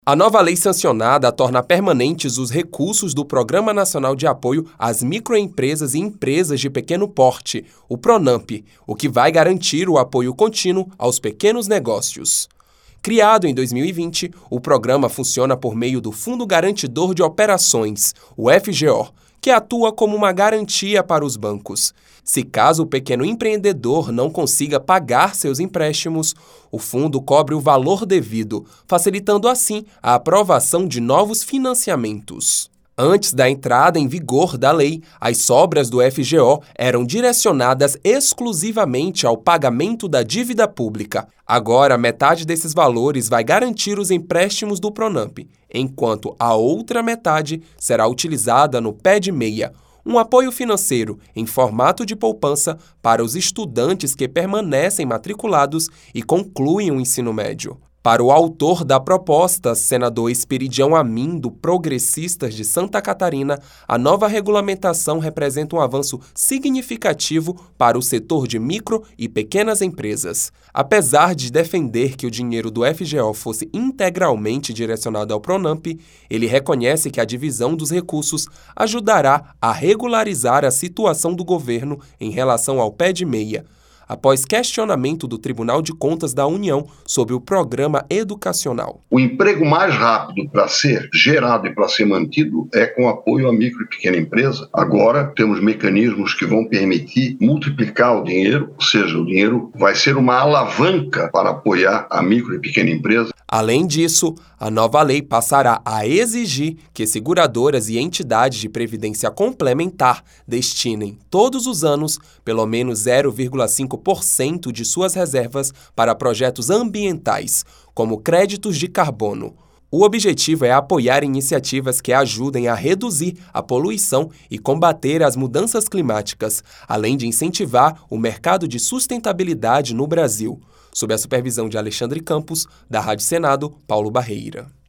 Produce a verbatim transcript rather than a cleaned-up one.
A nova lei sancionada torna permanentes os recursos do Programa Nacional de Apoio às Microempresas e Empresas de Pequeno Porte, o PRONAMP, o que vai garantir o apoio contínuo aos pequenos negócios. Criado em dois mil e vinte, o programa funciona por meio do Fundo Garantidor de Operações, o F G O, que atua como uma garantia para os bancos. Se caso o pequeno empreendedor não consiga pagar seus empréstimos, o fundo cobre o valor devido, facilitando assim a aprovação de novos financiamentos. Antes da entrada em vigor da lei, as sobras do F G O eram direcionadas exclusivamente ao pagamento da dívida pública. Agora, metade desses valores vai garantir os empréstimos do PRONAMP, enquanto a outra metade será utilizada no P E D meia, um apoio financeiro em formato de poupança para os estudantes que permanecem matriculados e concluem o ensino médio. Para o autor da proposta, senador Esperidião Amin, do Progressistas de Santa Catarina, a nova regulamentação representa um avanço significativo para o setor de micro e pequenas empresas. Apesar de defender que o dinheiro do F G O fosse integralmente direcionado ao PRONAMP, ele reconhece que a divisão dos recursos ajudará a regularizar a situação do governo em relação ao P E D meia, após questionamento do Tribunal de Contas da União sobre o programa educacional. O emprego mais rápido para ser gerado e para ser mantido é com apoio à micro e pequena empresa. Agora temos mecanismos que vão permitir multiplicar o dinheiro, ou seja, o dinheiro vai ser uma alavanca para apoiar a micro e pequena empresa. Além disso, a nova lei passará a exigir que seguradoras e entidades de previdência complementar destinem, todos os anos, pelo menos zero vírgula cinco por cento de suas reservas para projetos ambientais, como créditos de carbono. O objetivo é apoiar iniciativas que ajudem a reduzir a poluição e combater as mudanças climáticas, além de incentivar o mercado de sustentabilidade no Brasil. Sob a supervisão de Alexandre Campos, da Rádio Senado, Paulo Barreira.